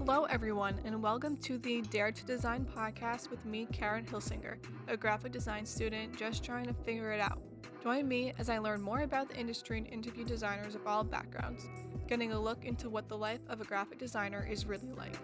Hello, everyone, and welcome to the Dare to Design podcast with me, Karen Hilsinger, a graphic design student just trying to figure it out. Join me as I learn more about the industry and interview designers of all backgrounds, getting a look into what the life of a graphic designer is really like.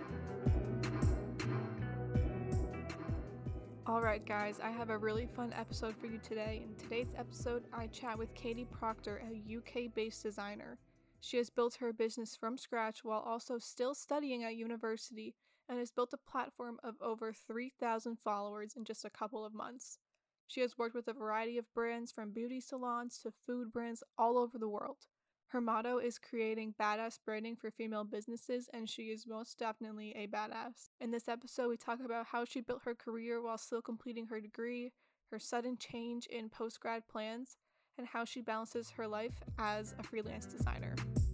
Alright guys, I have a really fun episode for you today. In today's episode, I chat with Katie Proctor, a UK-based designer. She has built her business from scratch while also still studying at university and has built a platform of over 3,000 followers in just a couple of months. She has worked with a variety of brands from beauty salons to food brands all over the world. Her motto is creating badass branding for female businesses, and she is most definitely a badass. In this episode, we talk about how she built her career while still completing her degree, her sudden change in post-grad plans, and how she balances her life as a freelance designer.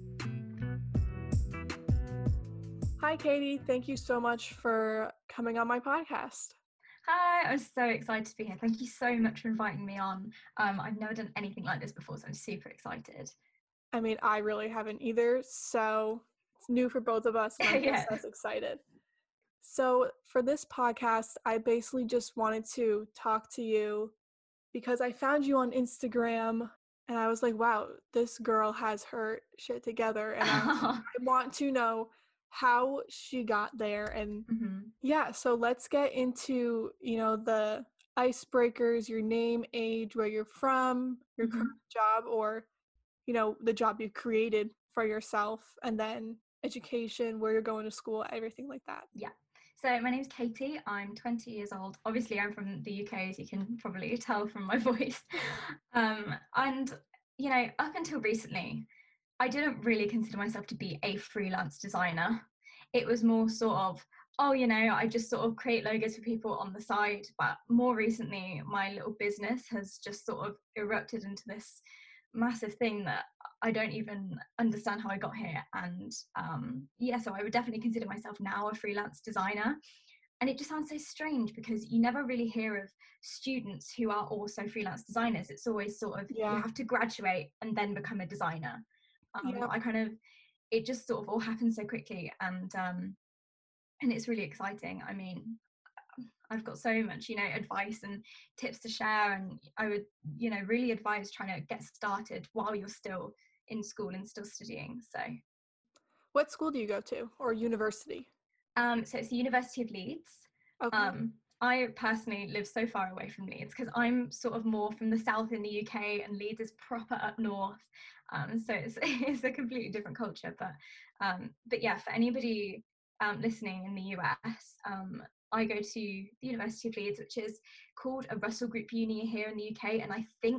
Hi, Katie. Thank you so much for coming on my podcast. Hi, I'm so excited to be here. Thank you so much for inviting me on. I've never done anything like this before, so I'm super excited. I mean, I really haven't either, so it's new for both of us, and I'm just as excited. So for this podcast, I basically just wanted to talk to you because I found you on Instagram and I was like, wow, this girl has her shit together, and I want to know how she got there. And yeah, so let's get into, the icebreakers, your name, age, where you're from, your current job, or, the job you created for yourself, and then education, where you're going to school, everything like that. Yeah. So my name's Katie. I'm 20 years old. Obviously, I'm from the UK, as you can probably tell from my voice. And, up until recently, I didn't really consider myself to be a freelance designer. It was more sort of, I just sort of create logos for people on the side. But more recently, my little business has just sort of erupted into this massive thing that I don't even understand how I got here. And so I would definitely consider myself now a freelance designer. And it just sounds so strange because you never really hear of students who are also freelance designers. It's always sort of, you have to graduate and then become a designer. It just sort of all happens so quickly, and it's really exciting. I mean, I've got so much, advice and tips to share, and I would, really advise trying to get started while you're still in school and still studying. So, what school do you go to, or university? So it's the University of Leeds. Okay. I personally live so far away from Leeds because I'm sort of more from the south in the UK, and Leeds is proper up north. So it's a completely different culture. But yeah, for anybody listening in the US, I go to the University of Leeds, which is called a Russell Group uni here in the UK, and I think,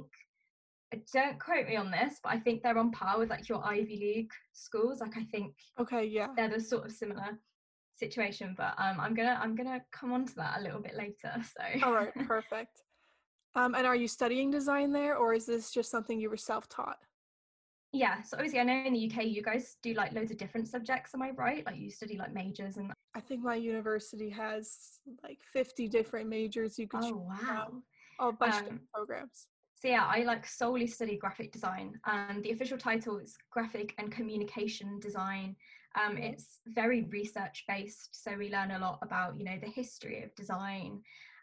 don't quote me on this, but I think they're on par with like your Ivy League schools. Like I think they're the sort of similar situation, but I'm gonna come on to that a little bit later. So all right, perfect. And are you studying design there, or is this just something you were self-taught? Yeah, so obviously I know in the UK you guys do like loads of different subjects, am I right? Like you study like majors and I think my university has like 50 different majors you could choose from, a bunch of different programs. So yeah, I like solely study graphic design. The official title is graphic and communication design. It's very research based, so we learn a lot about, the history of design,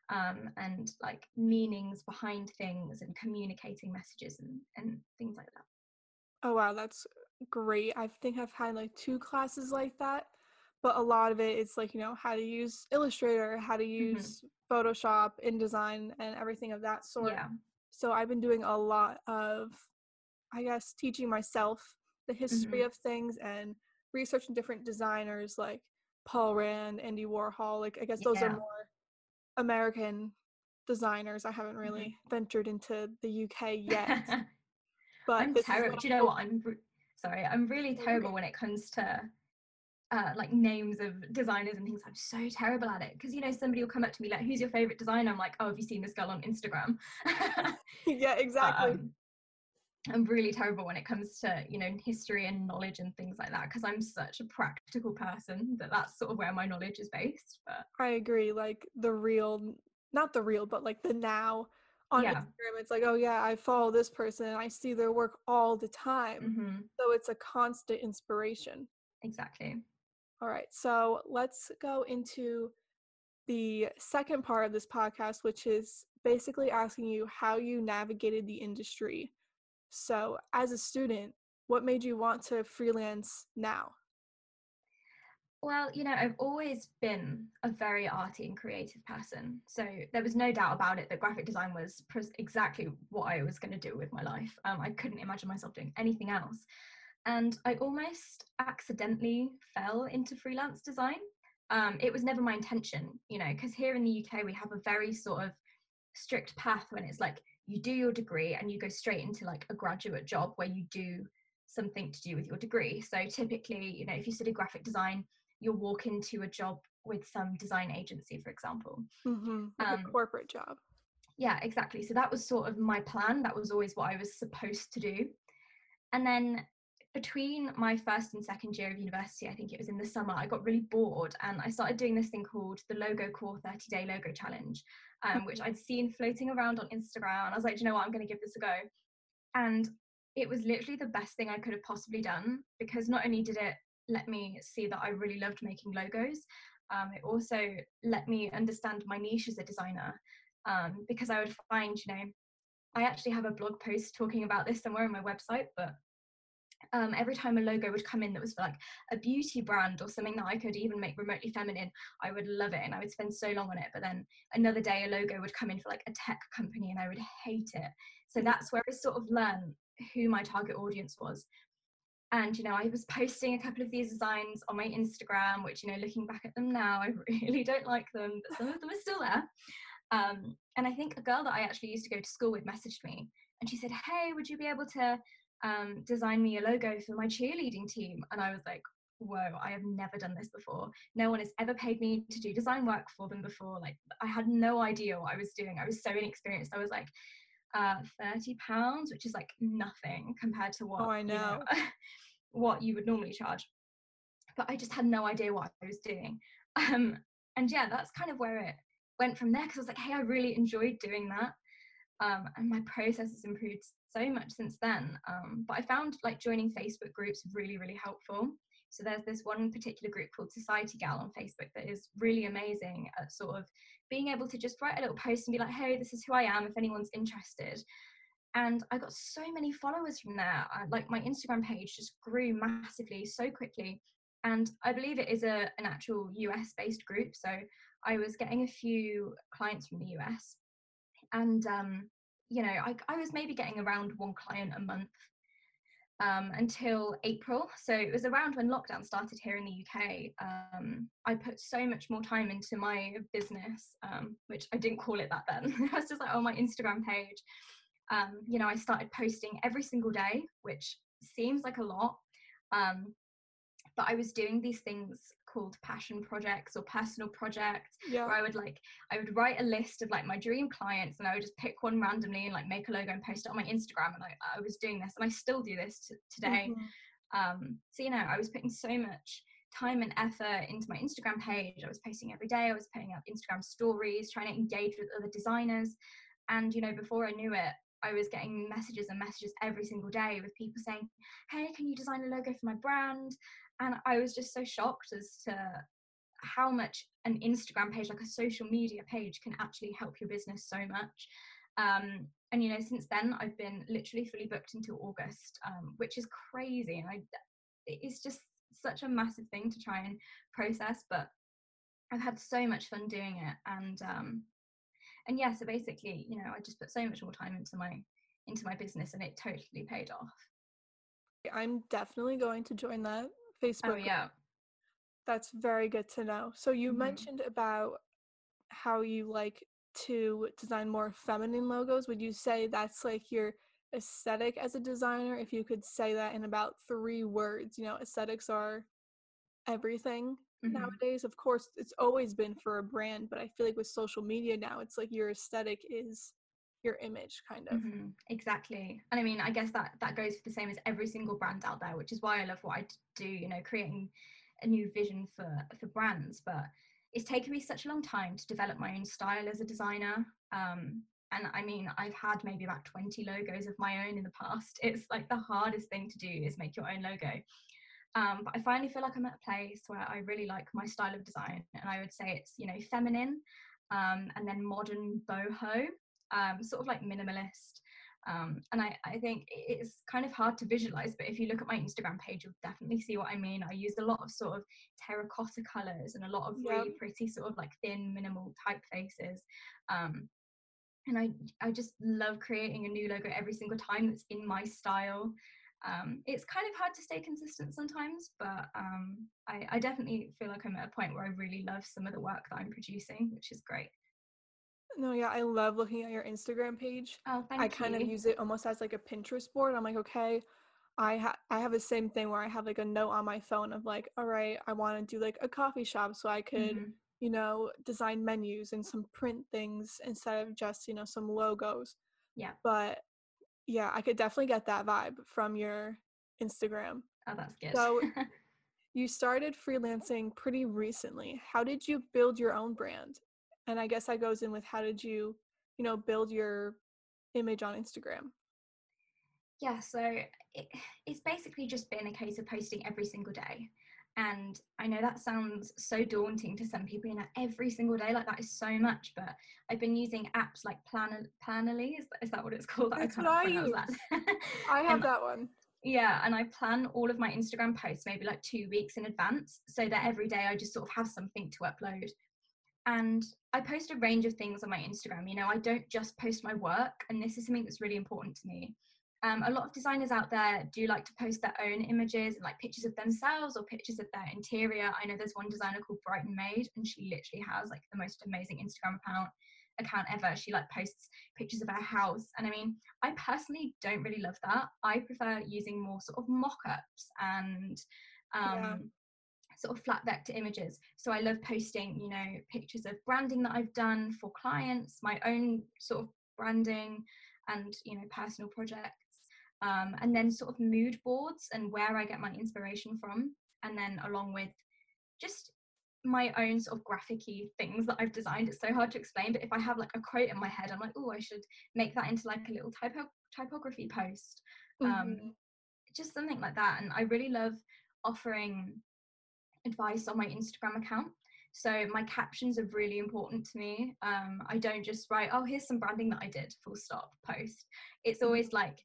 and like meanings behind things and communicating messages and things like that. Oh wow, that's great. I think I've had like 2 classes like that, but a lot of it is like, how to use Illustrator, how to use Photoshop, InDesign, and everything of that sort. Yeah. So I've been doing a lot of, I guess, teaching myself the history of things and researching different designers like Paul Rand, Andy Warhol. Like, I guess those are more American designers. I haven't really ventured into the UK yet. But I'm terrible. Do you know what? I'm really terrible when it comes to like names of designers and things. I'm so terrible at it because somebody will come up to me like, who's your favorite designer? I'm like, oh, have you seen this girl on Instagram? Yeah, exactly. I'm really terrible when it comes to history and knowledge and things like that because I'm such a practical person that's sort of where my knowledge is based. But I agree. Like not the real, but like the now on Instagram, it's like, oh yeah, I follow this person and I see their work all the time. So it's a constant inspiration. Exactly. All right, so let's go into the second part of this podcast, which is basically asking you how you navigated the industry. So, as a student, what made you want to freelance now? Well, I've always been a very arty and creative person. So there was no doubt about it that graphic design was exactly what I was going to do with my life. I couldn't imagine myself doing anything else. And I almost accidentally fell into freelance design. It was never my intention, because here in the UK, we have a very sort of strict path when it's like you do your degree and you go straight into like a graduate job where you do something to do with your degree. So typically, if you study graphic design, you'll walk into a job with some design agency, for example. Like a corporate job. Yeah, exactly. So that was sort of my plan. That was always what I was supposed to do. And then between my first and second year of university, I think it was in the summer, I got really bored and I started doing this thing called the Logo Core 30-day Logo Challenge, which I'd seen floating around on Instagram. And I was like, you know what, I'm going to give this a go. And it was literally the best thing I could have possibly done, because not only did it let me see that I really loved making logos, it also let me understand my niche as a designer, because I would find, I actually have a blog post talking about this somewhere on my website, but every time a logo would come in that was for like a beauty brand or something that I could even make remotely feminine, I would love it and I would spend so long on it. But then another day a logo would come in for like a tech company and I would hate it. So that's where I sort of learned who my target audience was. And I was posting a couple of these designs on my Instagram, which, looking back at them now, I really don't like them, but some of them are still there. And I think a girl that I actually used to go to school with messaged me and she said, hey, would you be able to design me a logo for my cheerleading team? And I was like, whoa, I have never done this before. No one has ever paid me to do design work for them before. Like, I had no idea what I was doing. I was so inexperienced. I was like, £30, which is like nothing compared to what, I know. what you would normally charge. But I just had no idea what I was doing. And yeah, that's kind of where it went from there, because I was like, hey, I really enjoyed doing that. And my process has improved so much since then. But I found like joining Facebook groups really, really helpful. So there's this one particular group called Society Gal on Facebook that is really amazing at sort of being able to just write a little post and be like, hey, this is who I am, if anyone's interested. And I got so many followers from there. Like my Instagram page just grew massively so quickly. And I believe it is an actual US based group. So I was getting a few clients from the US. And, I was maybe getting around one client a month until April. So it was around when lockdown started here in the UK. I put so much more time into my business, which I didn't call it that then. I was just like on my Instagram page. I started posting every single day, which seems like a lot. But I was doing these things called passion projects or personal projects, where I would write a list of like my dream clients and I would just pick one randomly and like make a logo and post it on my Instagram. And I was doing this and I still do this today. So, I was putting so much time and effort into my Instagram page. I was posting every day. I was putting up Instagram stories, trying to engage with other designers. And, before I knew it, I was getting messages and messages every single day with people saying, hey, can you design a logo for my brand? And I was just so shocked as to how much an Instagram page, like a social media page, can actually help your business so much. And since then I've been literally fully booked until August, which is crazy. And it's just such a massive thing to try and process, but I've had so much fun doing it. And yeah, so basically, I just put so much more time into my business and it totally paid off. I'm definitely going to join that Facebook group. Yeah. That's very good to know. So you mentioned about how you like to design more feminine logos. Would you say that's like your aesthetic as a designer? If you could say that in about 3 words, aesthetics are everything nowadays. Of course, it's always been for a brand, but I feel like with social media now, it's like your aesthetic is your image, kind of. Exactly. And I mean, I guess that goes for the same as every single brand out there, which is why I love what I do, creating a new vision for brands. But it's taken me such a long time to develop my own style as a designer. And I mean, I've had maybe about 20 logos of my own in the past. It's like the hardest thing to do is make your own logo. But I finally feel like I'm at a place where I really like my style of design, and I would say it's, you know, feminine, and then modern boho, sort of like minimalist. And I think it's kind of hard to visualize, but if you look at my Instagram page, you'll definitely see what I mean. I use a lot of sort of terracotta colors and a lot of Yep. really pretty sort of like thin minimal typefaces. Um, and I just love creating a new logo every single time that's in my style. It's kind of hard to stay consistent sometimes, but I definitely feel like I'm at a point where I really love some of the work that I'm producing, which is great. No, yeah, I love looking at your Instagram page. Oh, I thank kind of you. use it almost as like a Pinterest board. I'm like, okay, I have the same thing where I have like a note on my phone of like, all right, I want to do like a coffee shop so I could, Hmm. design menus and some print things instead of just, some logos. Yeah. But yeah, I could definitely get that vibe from your Instagram. Oh, that's good. So you started freelancing pretty recently. How did you build your own brand? And I guess that goes in with how did you, build your image on Instagram? Yeah, so it, it's basically just been a case of posting every single day. And I know that sounds so daunting to some people, every single day, like that is so much. But I've been using apps like Plannerly, is that what it's called? I That's what can't I pronounce that. use. I have And that one. yeah, and I plan all of my Instagram posts maybe like 2 weeks in advance so that every day I just sort of have something to upload. And I post a range of things on my Instagram. I don't just post my work, and this is something that's really important to me. A lot of designers out there do like to post their own images and like pictures of themselves or pictures of their interior. I know there's one designer called Brighton Maid, and she literally has like the most amazing Instagram account ever. She like posts pictures of her house, and I mean, I personally don't really love that. I prefer using more sort of mock-ups and Yeah. sort of flat vector images. So I love posting, pictures of branding that I've done for clients, my own sort of branding, and personal projects. And then sort of mood boards and where I get my inspiration from, and then along with just my own sort of graphic-y things that I've designed. It's so hard to explain, but if I have like a quote in my head, I'm like, oh, I should make that into like a little typography post, Hmm. just something like that. And I really love offering advice on my Instagram account. So my captions are really important to me. I don't just write, oh, here's some branding that I did, full stop, post. It's always like,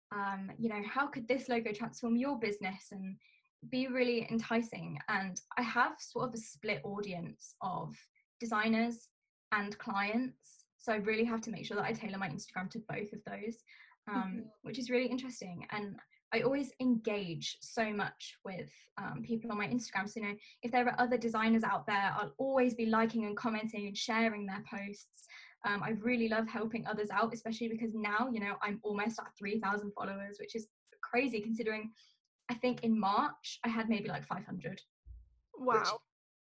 how could this logo transform your business and be really enticing? And I have sort of a split audience of designers and clients. So I really have to make sure that I tailor my Instagram to both of those, Hmm. which is really interesting. And I always engage so much with people on my Instagram. So, if there are other designers out there, I'll always be liking and commenting and sharing their posts. I really love helping others out, especially because now, I'm almost at 3,000 followers, which is crazy considering I think in March I had maybe like 500, which Wow.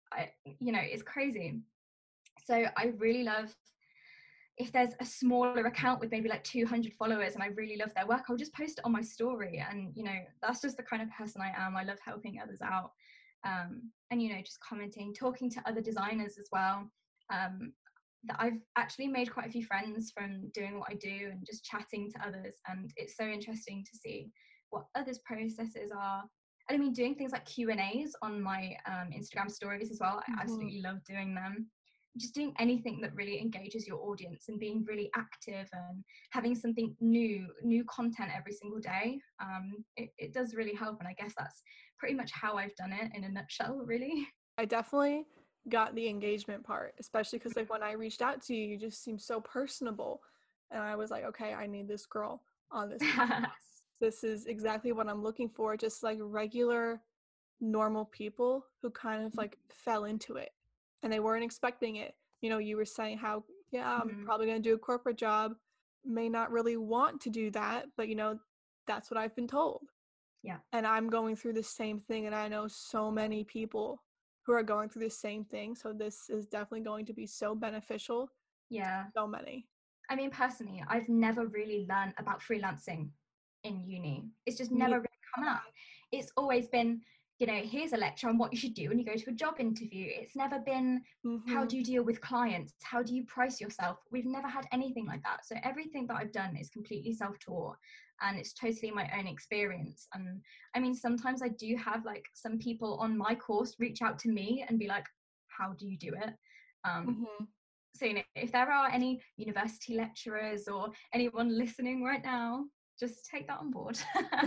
is crazy. So I really love if there's a smaller account with maybe like 200 followers and I really love their work, I'll just post it on my story. And, that's just the kind of person I am. I love helping others out. And, just commenting, talking to other designers as well. That I've actually made quite a few friends from doing what I do and just chatting to others. And it's so interesting to see what others' processes are. And I mean, doing things like Q&As on my Instagram stories as well. I Hmm. absolutely love doing them. Just doing anything that really engages your audience and being really active and having something new content every single day. It does really help, and I guess that's pretty much how I've done it in a nutshell, really. I definitely got the engagement part, especially because like when I reached out to you, you just seemed so personable. And I was like, okay, I need this girl on this podcast. This is exactly what I'm looking for, just like regular, normal people who kind of like fell into it and they weren't expecting it. You were saying how, yeah, I'm Mhm. probably going to do a corporate job, may not really want to do that, but that's what I've been told. Yeah. And I'm going through the same thing, and I know so many people who are going through the same thing. So this is definitely going to be so beneficial to Yeah. so many. I mean, personally, I've never really learned about freelancing in uni. It's just Me. never really come up. It's always been, you know, here's a lecture on what you should do when you go to a job interview. It's never been, how Mm-hmm. do you deal with clients? How do you price yourself? We've never had anything like that. So everything that I've done is completely self-taught, and it's totally my own experience. And I mean, sometimes I do have like some people on my course reach out to me and be like, how do you do it? Mm-hmm. So, you know, if there are any university lecturers or anyone listening right now, just take that on board.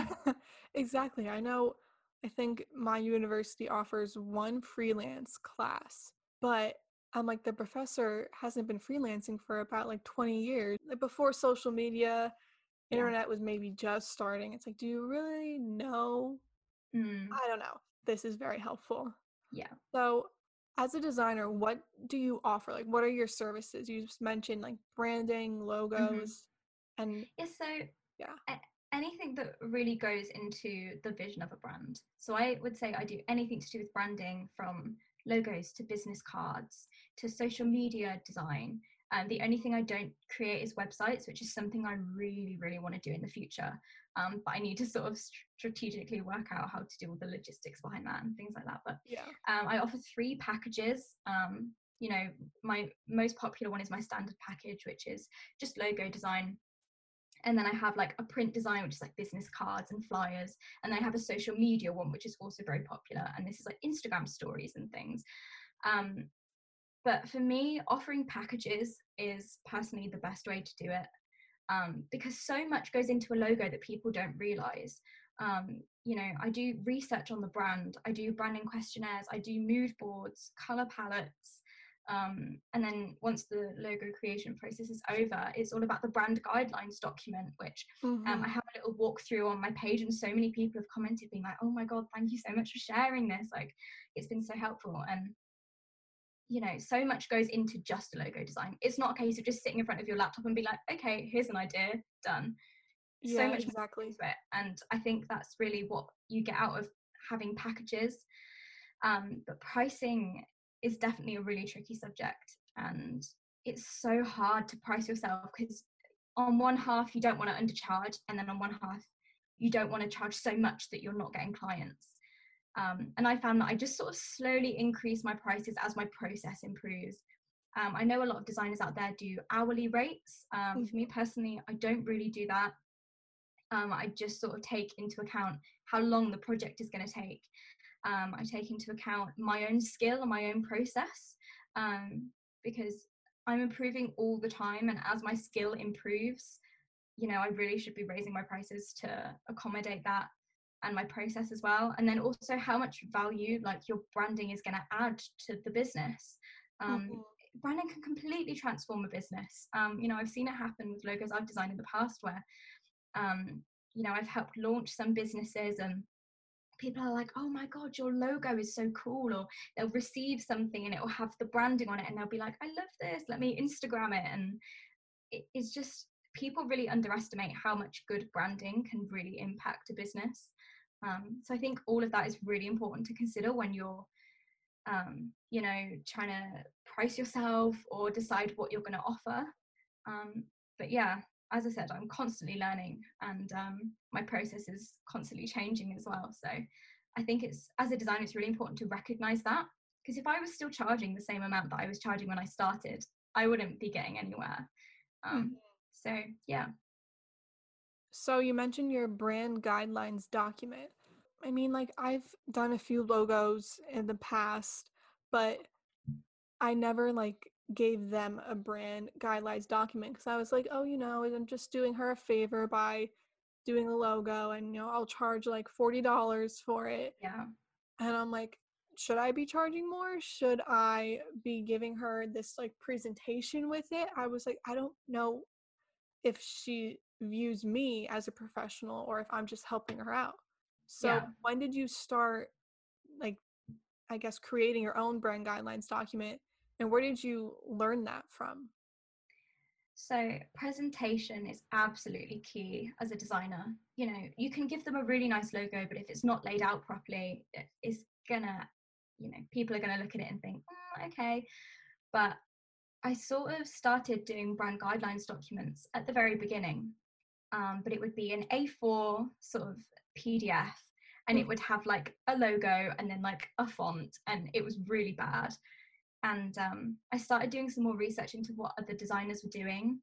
Exactly. I know, I think my university offers one freelance class, but I'm like, the professor hasn't been freelancing for about like 20 years. Like before social media, Yeah. internet was maybe just starting. It's like, do you really know? Mm, I don't know. This is very helpful. yeah. So, as a designer, what do you offer? Like, what are your services? You just mentioned like branding, Hmm. logos, and Yeah. So yeah. anything that really goes into the vision of a brand. So I would say I do anything to do with branding, from logos to business cards to social media design. The only thing I don't create is websites, which is something I really, really want to do in the future. But I need to sort of strategically work out how to do all the logistics behind that and things like that. But Yeah. I offer 3 packages. You know, my most popular one is my standard package, which is just logo design, and then I have like a print design, which is like business cards and flyers, and then I have a social media one, which is also very popular, and this is like Instagram stories and things. um, but for me, offering packages is personally the best way to do it, because so much goes into a logo that people don't realize. You know, I do research on the brand, I do branding questionnaires, I do mood boards, color palettes. And then once the logo creation process is over, it's all about the brand guidelines document, which I Mm-hmm. have a little walkthrough on my page, and so many people have commented being like, oh my God, thank you so much for sharing this. Like, it's been so helpful. And you know, so much goes into just a logo design. It's not a case of just sitting in front of your laptop and be like, okay, here's an idea, done. So Yeah, much more exactly. into it. And I think that's really what you get out of having packages. But pricing is definitely a really tricky subject. And it's so hard to price yourself, because on one half, you don't want to undercharge. And then on one half, you don't want to charge so much that you're not getting clients. And I found that I just sort of slowly increase my prices as my process improves. I know a lot of designers out there do hourly rates. For me Mm-hmm. personally, I don't really do that. I just sort of take into account how long the project is going to take. I take into account my own skill and my own process, because I'm improving all the time. And as my skill improves, you know, I really should be raising my prices to accommodate that, and my process as well. And then also how much value like your branding is going to add to the business. Um, Mm-hmm. Branding can completely transform a business. You know, I've seen it happen with logos I've designed in the past, where um, you know, I've helped launch some businesses, and people are like, oh my God, your logo is so cool. Or they'll receive something and it will have the branding on it, and they'll be like, I love this, let me Instagram it. And it's just, people really underestimate how much good branding can really impact a business. So I think all of that is really important to consider when you're, you know, trying to price yourself or decide what you're going to offer. But yeah, as I said, I'm constantly learning, and my process is constantly changing as well. So I think it's, as a designer, it's really important to recognize that, because if I was still charging the same amount that I was charging when I started, I wouldn't be getting anywhere. Mm-hmm. So yeah. So you mentioned your brand guidelines document. I mean, like I've done a few logos in the past, but I never like gave them a brand guidelines document because I was like, oh, I'm just doing her a favor by doing a logo, and I'll charge like $40 for it. Yeah. And I'm like, should I be charging more? Should I be giving her this like presentation with it? I was like, I don't know if she views me as a professional or if I'm just helping her out. So Yeah. when did you start, like, I guess, creating your own brand guidelines document, and where did you learn that from? So presentation is absolutely key as a designer. You know, you can give them a really nice logo, but if it's not laid out properly, it's gonna, you know, people are gonna look at it and think, okay. But I sort of started doing brand guidelines documents at the very beginning, but it would be an A4 sort of PDF. and it would have like a logo and then like a font, and it was really bad. And I started doing some more research into what other designers were doing,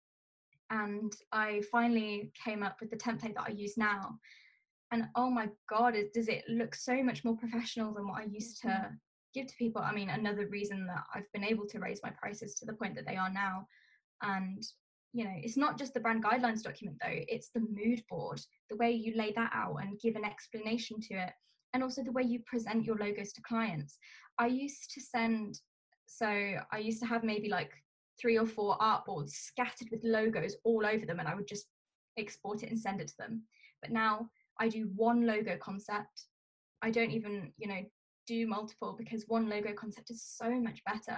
and I finally came up with the template that I use now. And oh my god, does it look so much more professional than what I used to give to people. I mean, another reason that I've been able to raise my prices to the point that they are now. And you know, it's not just the brand guidelines document though, it's the mood board, the way you lay that out and give an explanation to it, and also the way you present your logos to clients. I used to send, so I used to have maybe like 3 or 4 artboards scattered with logos all over them, and I would just export it and send it to them. But now I do one logo concept. I don't even, you know, do multiple, because one logo concept is so much better.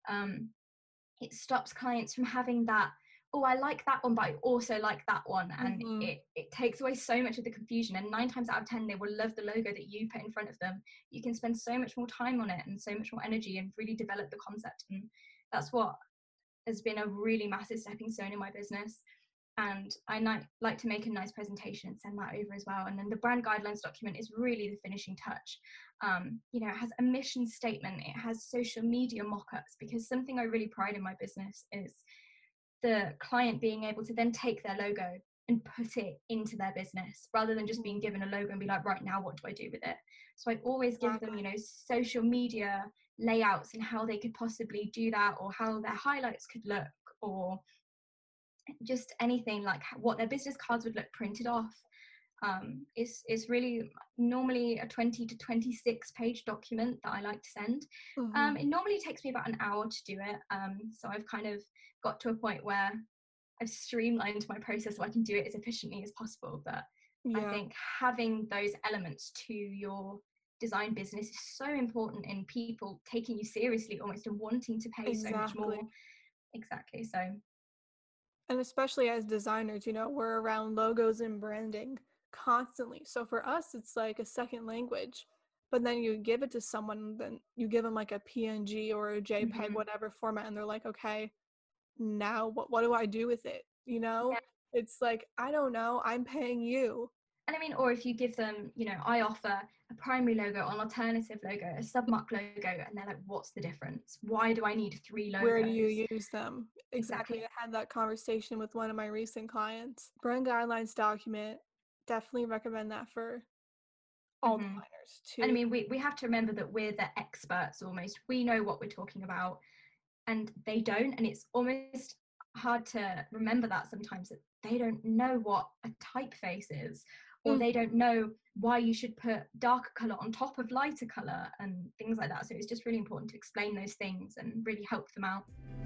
It stops clients from having that, oh, I like that one, but I also like that one. And it takes away so much of the confusion. And 9 times out of 10, they will love the logo that you put in front of them. You can spend so much more time on it and so much more energy and really develop the concept. And that's what has been a really massive stepping stone in my business. And I like to make a nice presentation and send that over as well. And then the brand guidelines document is really the finishing touch. You know, it has a mission statement, it has social media mock-ups, because something I really pride in my business is the client being able to then take their logo and put it into their business, rather than just being given a logo and be like, right, now what do I do with it? So I always give them, you know, social media layouts and how they could possibly do that, or how their highlights could look, or just anything like what their business cards would look printed off. It's really normally a 20 to 26 page document that I like to send. It normally takes me about an hour to do it. So I've kind of got to a point where I've streamlined my process so I can do it as efficiently as possible. But I think having those elements to your design business is so important in people taking you seriously almost, and wanting to pay so much more. Exactly. So, and especially as designers, you know, we're around logos and branding constantly. So for us, it's like a second language. But then you give it to someone, then you give them like a PNG or a JPEG, whatever format, and they're like, okay, now what do I do with it? You know, it's like, I don't know, I'm paying you. And I mean, or if you give them, you know, I offer a primary logo, an alternative logo, a submark logo, and they're like, what's the difference? Why do I need 3 logos? Where do you use them? Exactly. I had that conversation with one of my recent clients. Brand guidelines document, definitely recommend that for all designers too. And I mean, we have to remember that we're the experts almost. We know what we're talking about, and they don't. And it's almost hard to remember that sometimes, that they don't know what a typeface is, or they don't know why you should put darker color on top of lighter color and things like that. So it's just really important to explain those things and really help them out.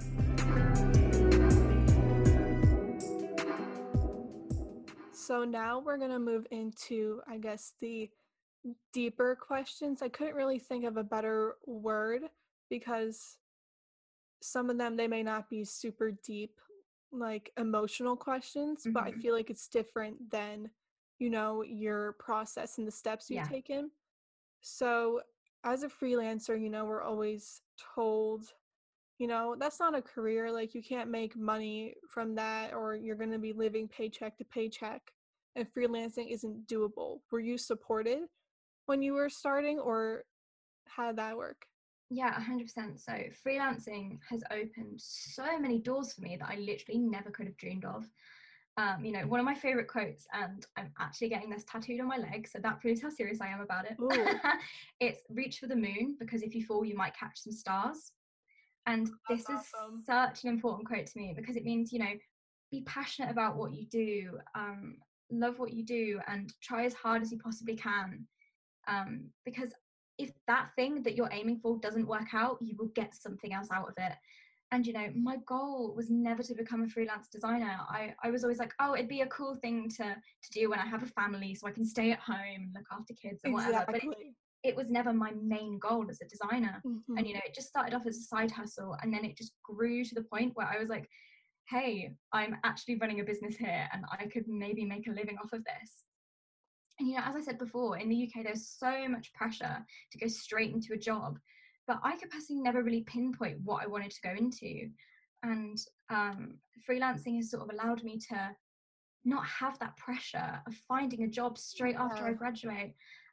So now we're going to move into, I guess, the deeper questions. I couldn't really think of a better word, because some of them, they may not be super deep, like emotional questions, but I feel like it's different than, you know, your process and the steps you've taken. So as a freelancer, you know, we're always told, you know, that's not a career, like you can't make money from that, or you're going to be living paycheck to paycheck, and freelancing isn't doable. Were you supported when you were starting, or how did that work? Yeah, 100%. So freelancing has opened so many doors for me that I literally never could have dreamed of. You know, one of my favorite quotes, and I'm actually getting this tattooed on my leg, so that proves how serious I am about it. It's reach for the moon, because if you fall, you might catch some stars. And this is such an important quote to me, because it means, you know, be passionate about what you do, love what you do, and try as hard as you possibly can. Because if that thing that you're aiming for doesn't work out, you will get something else out of it. And, you know, my goal was never to become a freelance designer. I was always like, oh, it'd be a cool thing to do when I have a family, so I can stay at home and look after kids and whatever. But it was never my main goal as a designer. And, you know, it just started off as a side hustle, and then it just grew to the point where I was like, hey, I'm actually running a business here, and I could maybe make a living off of this. And, you know, as I said before, in the UK, there's so much pressure to go straight into a job, but I could personally never really pinpoint what I wanted to go into. And freelancing has sort of allowed me to not have that pressure of finding a job straight after I graduate.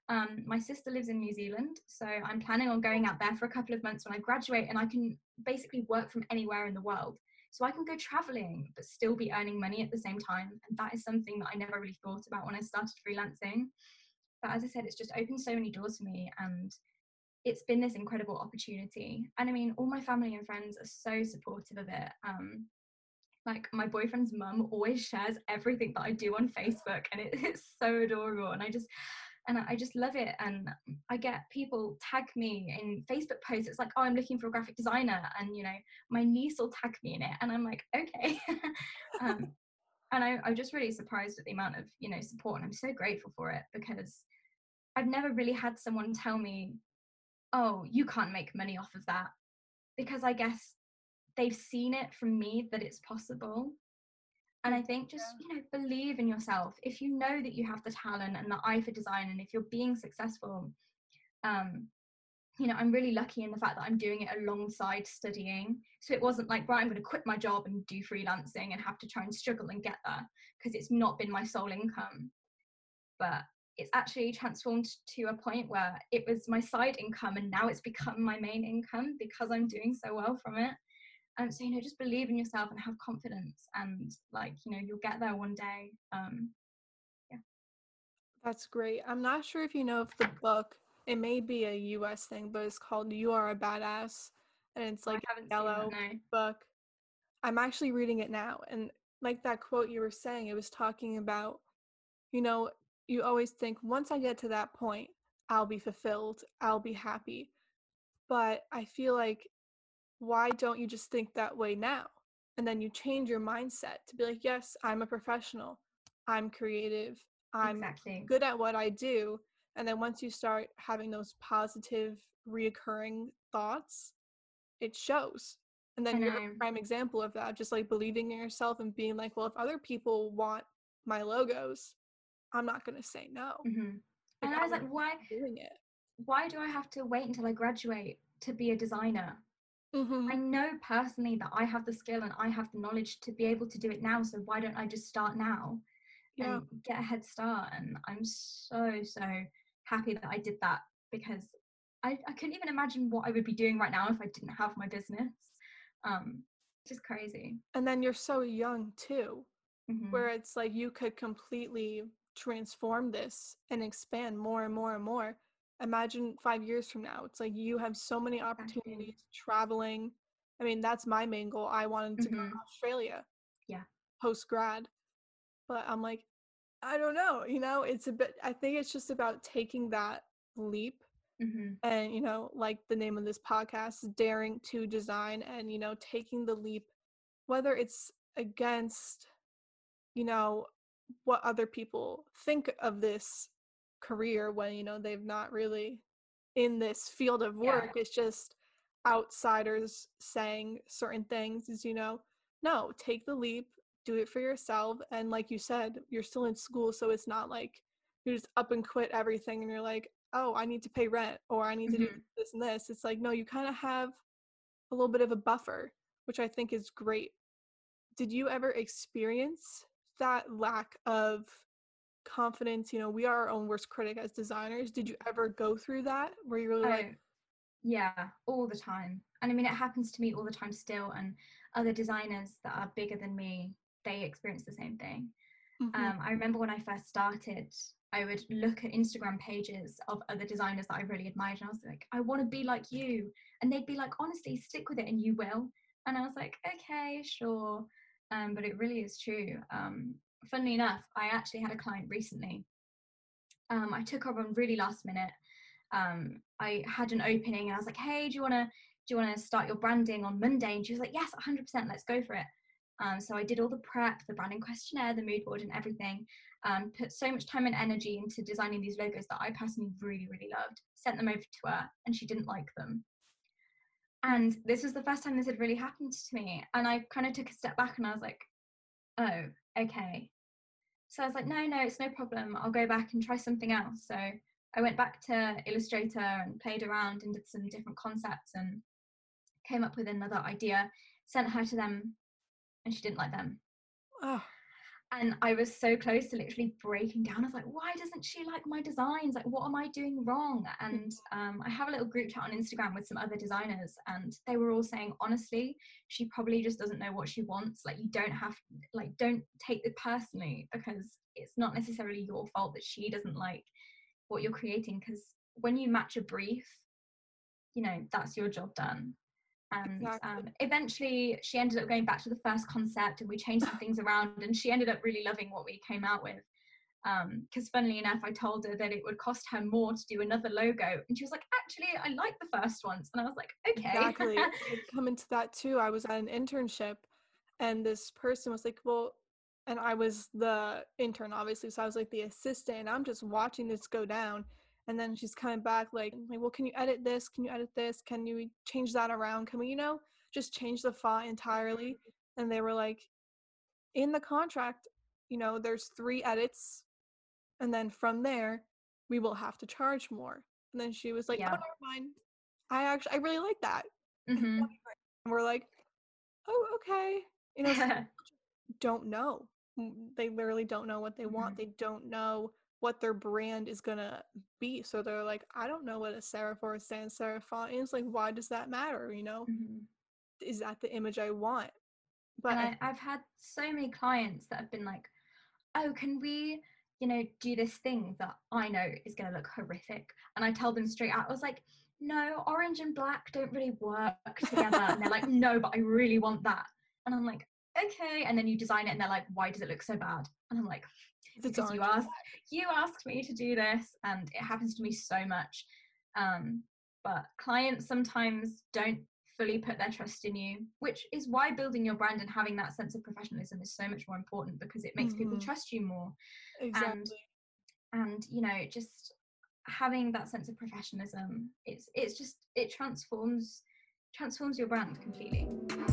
My sister lives in New Zealand, so I'm planning on going out there for a couple of months when I graduate, and I can basically work from anywhere in the world. So I can go traveling, but still be earning money at the same time. And that is something that I never really thought about when I started freelancing. But as I said, it's just opened so many doors for me, and it's been this incredible opportunity. And I mean, all my family and friends are so supportive of it. Like my boyfriend's mum always shares everything that I do on Facebook, and it's so adorable. And I just love it. And I get people tag me in Facebook posts. It's like, oh, I'm looking for a graphic designer, and my niece will tag me in it, and I'm like, okay. um, and I'm just really surprised at the amount of support, and I'm so grateful for it, because I've never really had someone tell me, oh, you can't make money off of that, because I guess they've seen it from me that it's possible. And I think just, believe in yourself. If you know that you have the talent and the eye for design, and if you're being successful, I'm really lucky in the fact that I'm doing it alongside studying. So it wasn't like, right, I'm going to quit my job and do freelancing and have to try and struggle and get there, because it's not been my sole income. But it's actually transformed to a point where it was my side income, and now it's become my main income because I'm doing so well from it. So just believe in yourself and have confidence, and you'll get there one day. Yeah. That's great. I'm not sure if you know if the book, it may be a US thing, but it's called You Are a Badass, and it's I like haven't a seen that, yellow no. book. I'm actually reading it now, and like that quote you were saying, it was talking about, you always think, once I get to that point, I'll be fulfilled, I'll be happy. But I feel like, why don't you just think that way now? And then you change your mindset to be like, yes, I'm a professional, I'm creative, I'm Exactly. good at what I do. And then once you start having those positive, reoccurring thoughts, it shows. And I then you're know. a prime example of that, just like believing in yourself and being like, well, if other people want my logos, I'm not going to say no. Mm-hmm. Like, And I I'm was going like, to why keep doing it. why do I have to wait until I graduate to be a designer? Mm-hmm. I know personally that I have the skill and I have the knowledge to be able to do it now, so why don't I just start now Yeah. and get a head start? And I'm so happy that I did that, because I couldn't even imagine what I would be doing right now if I didn't have my business. Just crazy. And then you're so young too, Mm-hmm. where it's like you could completely transform this and expand more and more and more. Imagine 5 years from now, it's like you have so many Exactly. opportunities traveling. I mean, that's my main goal. I wanted to go Mm-hmm. to Australia Yeah. post grad, but I'm like, I don't know, it's a bit, I think it's just about taking that leap. Mm-hmm. And, like the name of this podcast, daring to design, and, taking the leap, whether it's against, you know, what other people think of this career when, they've not really in this field of Yeah. work. It's just outsiders saying certain things is, no, take the leap, do it for yourself. And like you said, you're still in school, so it's not like you just up and quit everything and you're like, oh, I need to pay rent or I need to do Mm-hmm. this and this. It's like, no, you kind of have a little bit of a buffer, which I think is great. Did you ever experience that lack of confidence? We are our own worst critic as designers. Did you ever go through that where you're really Oh, like, yeah, all the time. And I mean, it happens to me all the time still. And other designers that are bigger than me, they experience the same thing. mm-hmm, I remember when I first started, I would look at Instagram pages of other designers that I really admired, and I was like, I want to be like you. And they'd be like, honestly, stick with it and you will. And I was like, okay, sure. But it really is true. Funnily enough, I actually had a client recently. I took her on really last minute. I had an opening and I was like, hey, do you want to start your branding on Monday? And she was like, yes, 100%, let's go for it. So I did all the prep, the branding questionnaire, the mood board and everything. Put so much time and energy into designing these logos that I personally really, really loved. Sent them over to her and she didn't like them. And this was the first time this had really happened to me. And I kind of took a step back and I was like, oh, okay. So I was like, no, it's no problem. I'll go back and try something else. So I went back to Illustrator and played around and did some different concepts and came up with another idea, sent her to them, and she didn't like them. oh, And I was so close to literally breaking down. I was like, why doesn't she like my designs? Like, what am I doing wrong? And I have a little group chat on Instagram with some other designers, and they were all saying, honestly, she probably just doesn't know what she wants. Like, you don't have, like, don't take it personally, because it's not necessarily your fault that she doesn't like what you're creating. Because when you match a brief, you know, that's your job done. And Exactly. eventually she ended up going back to the first concept, and we changed some things around, and she ended up really loving what we came out with, because funnily enough, I told her that it would cost her more to do another logo, and she was like, actually, I like the first ones. And I was like, okay. Exactly. I'd come into that too. I was at an internship, and this person was like, well, and I was the intern, obviously, so I was like the assistant, and I'm just watching this go down. And then she's coming back like, well, can you edit this? Can you edit this? Can you change that around? Can we, just change the font entirely? And they were like, in the contract, there's 3 edits, and then from there, we will have to charge more. And then she was like, oh, Yeah. never mind. I really like that. Mm-hmm. And we're like, oh, okay. Some don't know. They literally don't know what they want. They don't know what their brand is gonna be. So they're like, I don't know what a serif or a sans serif font is. Like, why does that matter? Mm-hmm. Is that the image I want? But And I've had so many clients that have been like, oh, can we, do this thing that I know is going to look horrific? And I tell them straight out, I was like, no, orange and black don't really work together. And they're like, no, but I really want that. And I'm like, okay. And then you design it, and they're like, why does it look so bad? And I'm like, because you asked me to do this, and it happens to me so much. But clients sometimes don't fully put their trust in you, which is why building your brand and having that sense of professionalism is so much more important, because it makes people trust you more. exactly. And just having that sense of professionalism, it transforms your brand completely.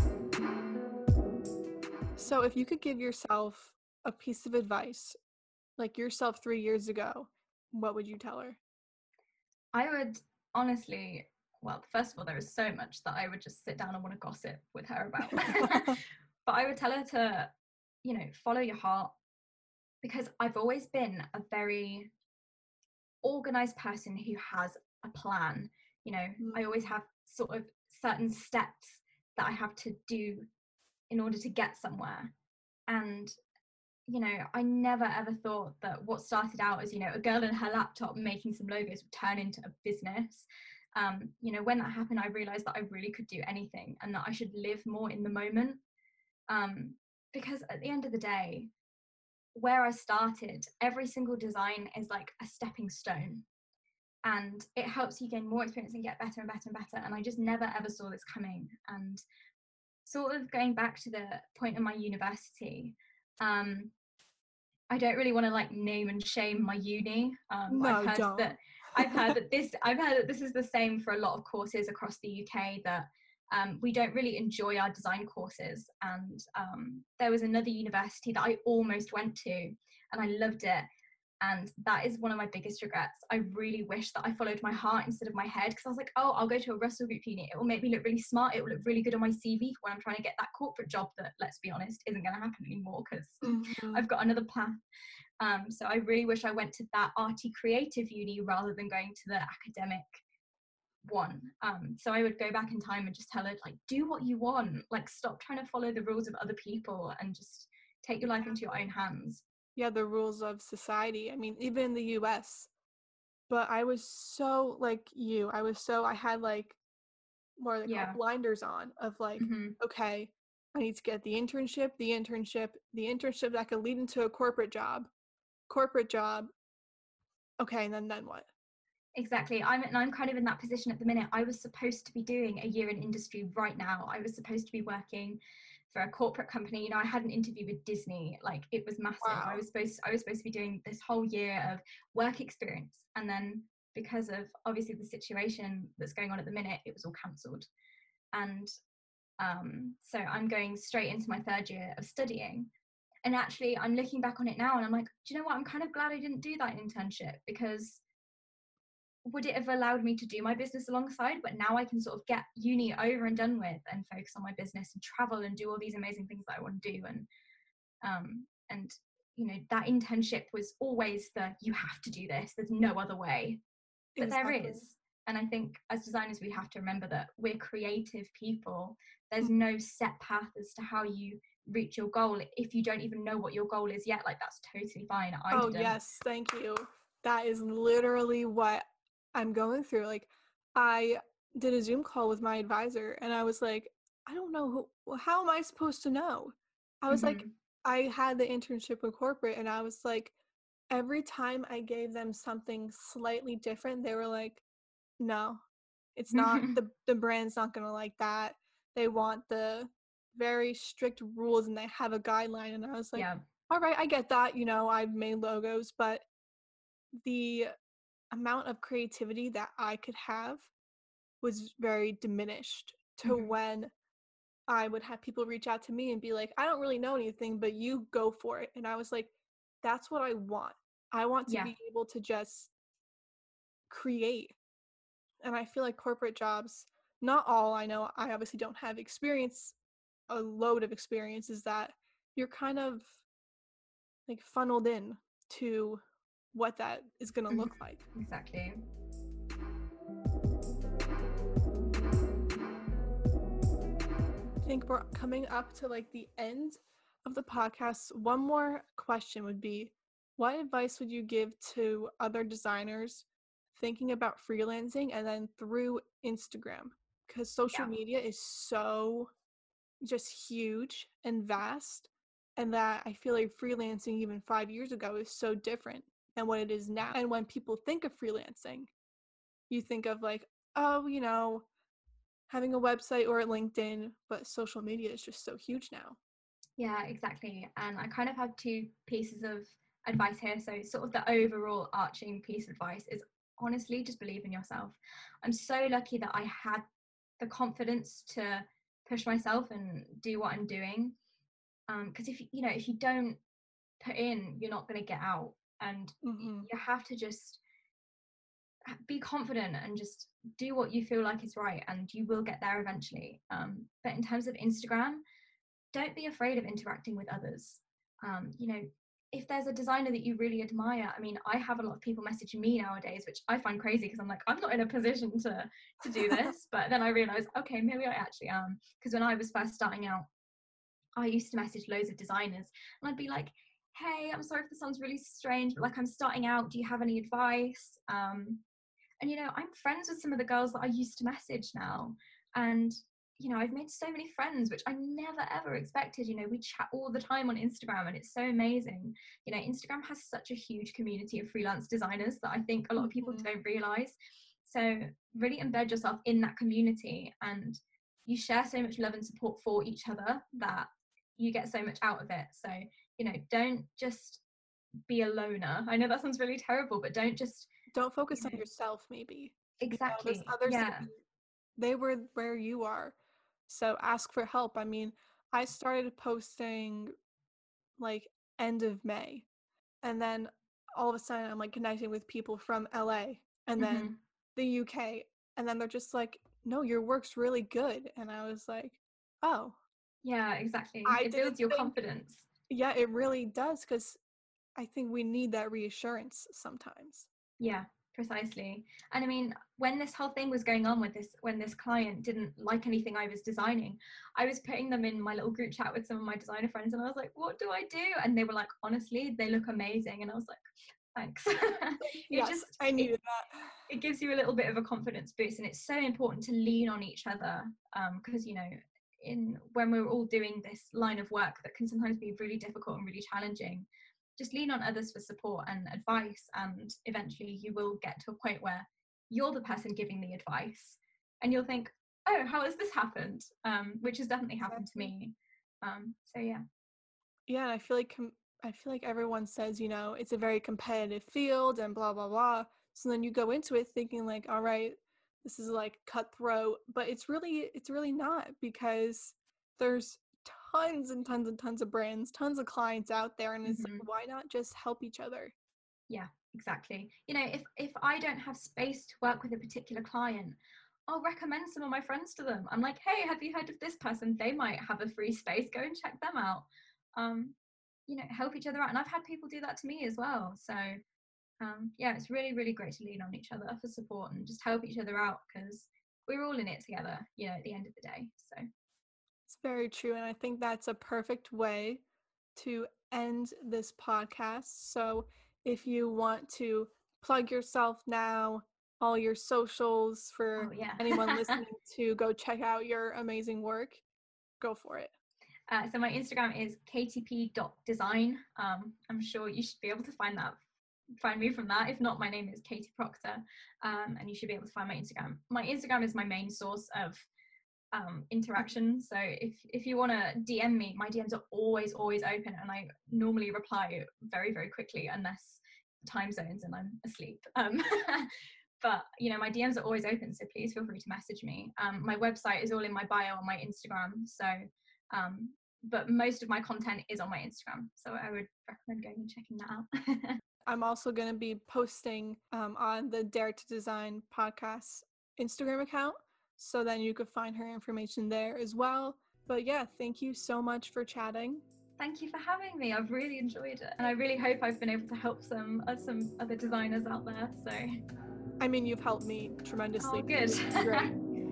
So if you could give yourself a piece of advice, like yourself 3 years ago, what would you tell her? I would honestly, well, first of all, there is so much that I would just sit down and want to gossip with her about. But I would tell her to, follow your heart, because I've always been a very organized person who has a plan. I always have sort of certain steps that I have to do in order to get somewhere. And I never ever thought that what started out as, a girl and her laptop making some logos would turn into a business. When that happened, I realized that I really could do anything, and that I should live more in the moment. Because at the end of the day, where I started, every single design is like a stepping stone, and it helps you gain more experience and get better and better and better. And I just never ever saw this coming. And sort of going back to the point of my university, I don't really want to like name and shame my uni. No, don't. I've heard that this is the same for a lot of courses across the UK, that we don't really enjoy our design courses. And there was another university that I almost went to, and I loved it. And that is one of my biggest regrets. I really wish that I followed my heart instead of my head, because I was like, oh, I'll go to a Russell Group uni. It will make me look really smart. It will look really good on my CV for when I'm trying to get that corporate job that, let's be honest, isn't going to happen anymore, because I've got another path. So I really wish I went to that arty creative uni rather than going to the academic one. So I would go back in time and just tell her, like, do what you want. Like, stop trying to follow the rules of other people, and just take your life into your own hands. Yeah, the rules of society. I mean, even in the US. But I was so like you. I had like, what are they called? Blinders on, of like, okay, I need to get the internship that could lead into a corporate job. Okay, and then what? Exactly. I'm kind of in that position at the minute. I was supposed to be doing a year in industry right now. I was supposed to be working for a corporate company. I had an interview with Disney. Like, it was massive. Wow. I was supposed to be doing this whole year of work experience, and then because of obviously the situation that's going on at the minute, it was all cancelled. And so I'm going straight into my 3rd year of studying. And actually, I'm looking back on it now, and I'm like, do you know what? I'm kind of glad I didn't do that internship, because would it have allowed me to do my business alongside? But now I can sort of get uni over and done with and focus on my business and travel and do all these amazing things that I want to do. And that internship was always you have to do this, there's no other way. But there Exactly. is. And I think as designers, we have to remember that we're creative people. There's Mhm. no set path as to how you reach your goal. If you don't even know what your goal is yet, like, that's totally fine. I Oh, didn't. yes, thank you. That is literally what I'm going through. Like, I did a Zoom call with my advisor, and I was like, I don't know how am I supposed to know? I was like, Hmm. I had the internship with corporate, and I was like, every time I gave them something slightly different, they were like, no, it's not, the brand's not gonna like that. They want the very strict rules and they have a guideline. And I was like, Yeah. all right, I get that. I've made logos, but the amount of creativity that I could have was very diminished to Hmm. when I would have people reach out to me and be like, I don't really know anything, but you go for it. And I was like, that's what I want. I want to Yeah. be able to just create. And I feel like corporate jobs, not all, I know I obviously don't have experience, a load of experience, is that you're kind of like funneled in to what that is going to Mhm. look like. Exactly. I think we're coming up to like the end of the podcast. One more question would be, what advice would you give to other designers thinking about freelancing and then through Instagram? Because social Yeah. media is so just huge and vast, and that I feel like freelancing even 5 years ago is so different than what it is now. And when people think of freelancing, you think of like, oh, having a website or a LinkedIn, but social media is just so huge now. Yeah, exactly. And I kind of have two pieces of advice here. So, sort of the overall arching piece of advice is honestly just believe in yourself. I'm so lucky that I had the confidence to push myself and do what I'm doing. Because if you don't put in, you're not going to get out, and Mm-hmm. you have to just be confident and just do what you feel like is right, and you will get there eventually. But in terms of Instagram, don't be afraid of interacting with others. If there's a designer that you really admire, I mean, I have a lot of people messaging me nowadays, which I find crazy because I'm like, I'm not in a position to do this. But then I realize, okay, maybe I actually am. Because when I was first starting out, I used to message loads of designers and I'd be like, hey, I'm sorry if this sounds really strange, but like, I'm starting out. Do you have any advice? And I'm friends with some of the girls that I used to message now, and I've made so many friends, which I never ever expected. We chat all the time on Instagram, and it's so amazing. Instagram has such a huge community of freelance designers that I think a lot of people Mm-hmm. don't realize. So really embed yourself in that community, and you share so much love and support for each other that you get so much out of it. So don't just be a loner. I know that sounds really terrible, but don't just Don't you focus on know yourself, maybe. There's exactly. others that Yeah. they were where you are. So ask for help. I mean, I started posting like end of May, and then all of a sudden I'm like connecting with people from LA and then Hmm. the UK, and then they're just like, no, your work's really good. And I was like, oh, Yeah, exactly. I It didn't builds your think. confidence. Yeah, it really does, because I think we need that reassurance sometimes. Yeah, precisely. And I mean, when this whole thing was going on with when this client didn't like anything I was designing, I was putting them in my little group chat with some of my designer friends, and I was like, what do I do? And they were like, honestly, they look amazing. And I was like, thanks. it Yes, just I it needed that. it gives you a little bit of a confidence boost, and it's so important to lean on each other, because in when we're all doing this line of work that can sometimes be really difficult and really challenging, just lean on others for support and advice, and eventually you will get to a point where you're the person giving the advice, and you'll think, oh, how has this happened, which has definitely happened to Exactly. me. So yeah. Yeah, and I feel like everyone says, it's a very competitive field and blah blah blah. So then you go into it thinking like, all right, this is like cutthroat, but it's really not, because there's tons and tons and tons of brands, tons of clients out there, and it's Hmm. like, why not just help each other? Yeah, exactly. If I don't have space to work with a particular client, I'll recommend some of my friends to them. I'm like, hey, have you heard of this person? They might have a free space. Go and check them out. Um, help each other out. And I've had people do that to me as well. So yeah, it's really, really great to lean on each other for support and just help each other out, because we're all in it together, at the end of the day. So it's very true. And I think that's a perfect way to end this podcast. So if you want to plug yourself now, all your socials for yeah. anyone listening to go check out your amazing work, go for it. So my Instagram is ktp.design. I'm sure you should be able to find me from that. If not, my name is Katie Proctor, and you should be able to find my Instagram. My Instagram is my main source of interaction. So if you want to DM me, my DMs are always open, and I normally reply very, very quickly, unless time zones and I'm asleep. But my DMs are always open, so please feel free to message me. My website is all in my bio on my Instagram, so but most of my content is on my Instagram, so I would recommend going and checking that out. I'm also going to be posting on the Dare to Design podcast Instagram account, so then you could find her information there as well. But yeah, thank you so much for chatting. Thank you for having me. I've really enjoyed it, and I really hope I've been able to help some other designers out there. So I mean, you've helped me tremendously. Oh, good. Great.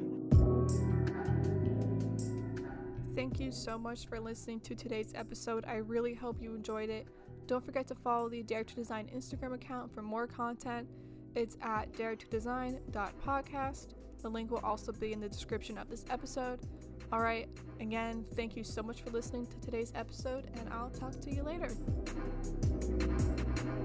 Thank you so much for listening to today's episode. I really hope you enjoyed it. Don't forget to follow the Dare to Design Instagram account for more content. It's at daretodesign.podcast. The link will also be in the description of this episode. All right, again, thank you so much for listening to today's episode, and I'll talk to you later.